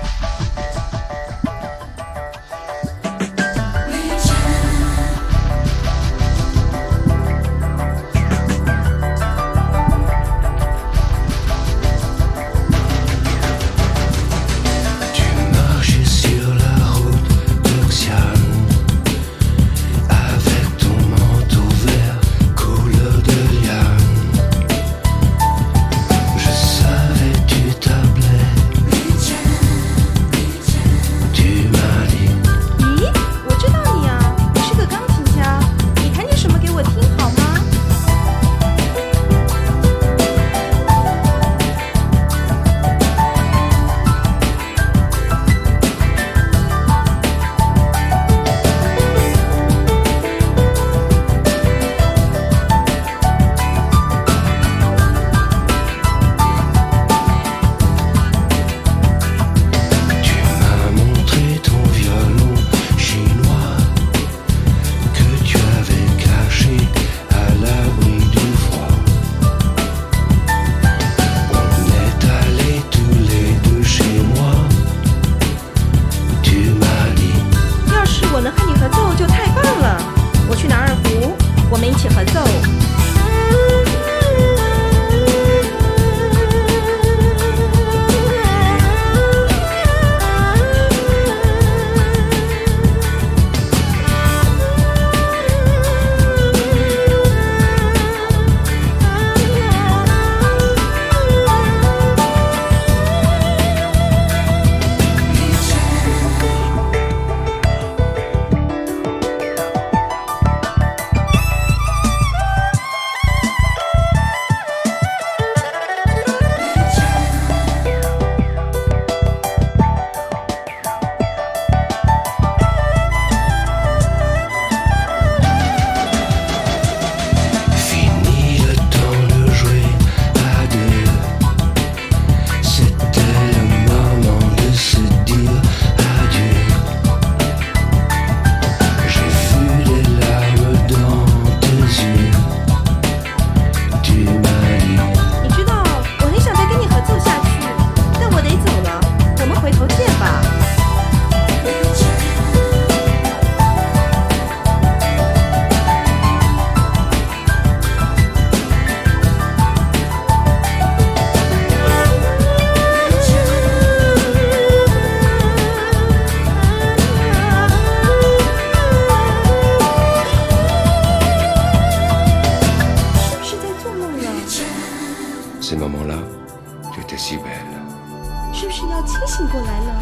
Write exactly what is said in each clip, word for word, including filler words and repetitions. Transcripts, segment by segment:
Ces moments-là, tu étais si belle. 是不是要清醒过来了？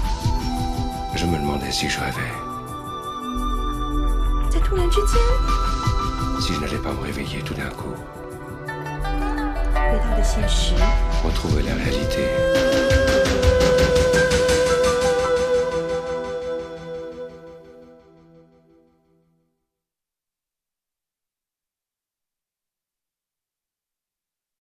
Je me demandais si je rêvais. 在突然之间， Si je n'allais pas me réveiller tout d'un coup. 回到了现实， Retrouver la réalité.